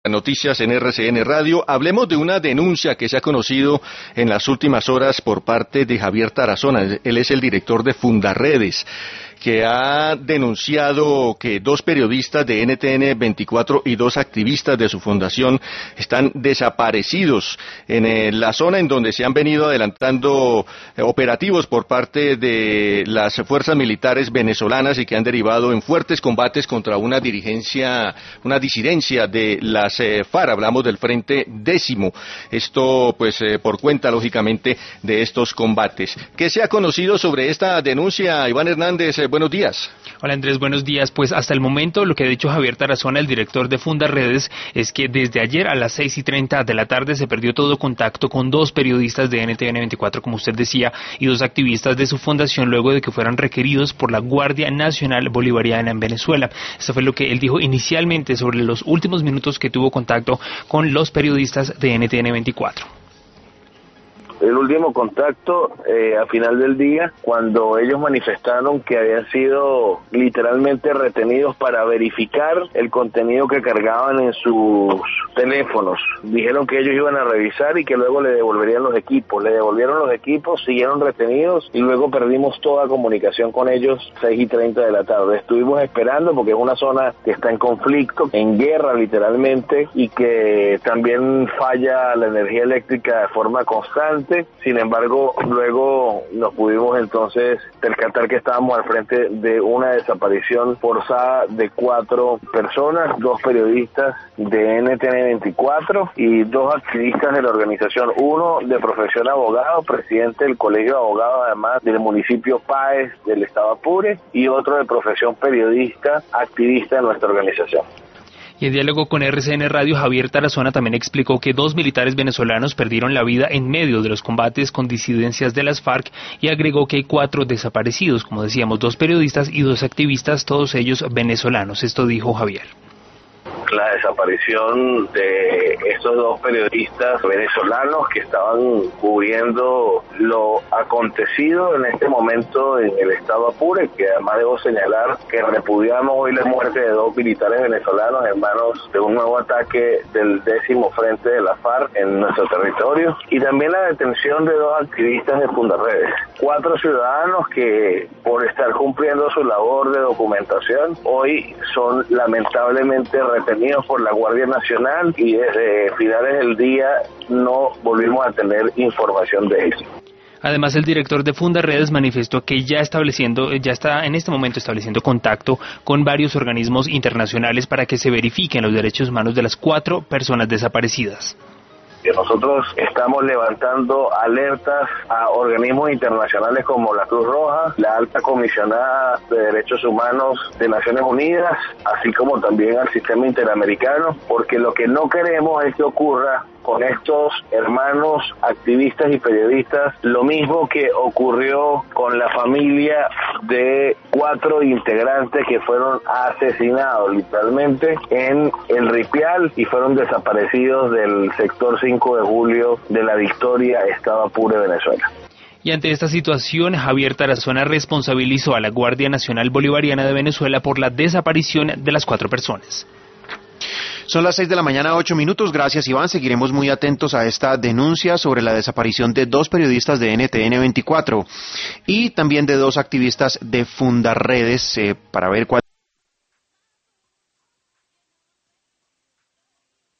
Noticias en RCN Radio. Hablemos de una denuncia que se ha conocido en las últimas horas por parte de Javier Tarazona. Él es el director de Fundarredes, que ha denunciado que 2 periodistas de NTN 24 y 2 activistas de su fundación están desaparecidos en la zona en donde se han venido adelantando operativos por parte de las fuerzas militares venezolanas y que han derivado en fuertes combates contra una disidencia de las FARC. Hablamos del Frente Décimo. Esto pues por cuenta lógicamente de estos combates. ¿Qué se ha conocido sobre esta denuncia, Iván Hernández? Buenos días. Hola Andrés, buenos días. Pues hasta el momento lo que ha dicho Javier Tarazona, el director de Fundarredes, es que desde ayer a las 6:30 de la tarde se perdió todo contacto con 2 periodistas de NTN 24, como usted decía, y 2 activistas de su fundación luego de que fueran requeridos por la Guardia Nacional Bolivariana en Venezuela. Eso fue lo que él dijo inicialmente sobre los últimos minutos que tuvo contacto con los periodistas de NTN 24. El último contacto a final del día, cuando ellos manifestaron que habían sido literalmente retenidos para verificar el contenido que cargaban en sus teléfonos. Dijeron que ellos iban a revisar y que luego le devolverían los equipos. Le devolvieron los equipos, siguieron retenidos y luego perdimos toda comunicación con ellos 6:30 de la tarde. Estuvimos esperando porque es una zona que está en conflicto, en guerra literalmente, y que también falla la energía eléctrica de forma constante. Sin embargo, luego nos pudimos entonces percatar que estábamos al frente de una desaparición forzada de 4 personas, 2 periodistas de NTN 24 y 2 activistas de la organización, uno de profesión abogado, presidente del Colegio de Abogados, además del municipio Páez del estado Apure, y otro de profesión periodista, activista de nuestra organización. Y en diálogo con RCN Radio, Javier Tarazona también explicó que 2 militares venezolanos perdieron la vida en medio de los combates con disidencias de las FARC y agregó que hay 4 desaparecidos, como decíamos, 2 periodistas y 2 activistas, todos ellos venezolanos. Esto dijo Javier. La desaparición de estos 2 periodistas venezolanos que estaban cubriendo lo acontecido en este momento en el estado Apure, que además debo señalar que repudiamos hoy la muerte de 2 militares venezolanos en manos de un nuevo ataque del 10º Frente de la FARC en nuestro territorio, y también la detención de 2 activistas de Fundarredes. 4 ciudadanos que por estar cumpliendo su labor de documentación hoy son lamentablemente retenidos por la Guardia Nacional y desde finales del día no volvimos a tener información de ellos. Además, el director de Fundarredes manifestó que ya está en este momento estableciendo contacto con varios organismos internacionales para que se verifiquen los derechos humanos de las 4 personas desaparecidas. Que nosotros estamos levantando alertas a organismos internacionales como la Cruz Roja, la Alta Comisionada de Derechos Humanos de Naciones Unidas, así como también al sistema interamericano, porque lo que no queremos es que ocurra con estos hermanos activistas y periodistas lo mismo que ocurrió con la familia de 4 integrantes que fueron asesinados literalmente en El Ripial y fueron desaparecidos del sector 5 de julio de La Victoria, estado Apure, Venezuela. Y ante esta situación, Javier Tarazona responsabilizó a la Guardia Nacional Bolivariana de Venezuela por la desaparición de las 4 personas. Son las 6 de la mañana, 8 minutos. Gracias, Iván. Seguiremos muy atentos a esta denuncia sobre la desaparición de 2 periodistas de NTN 24 y también de 2 activistas de Fundarredes para ver cuál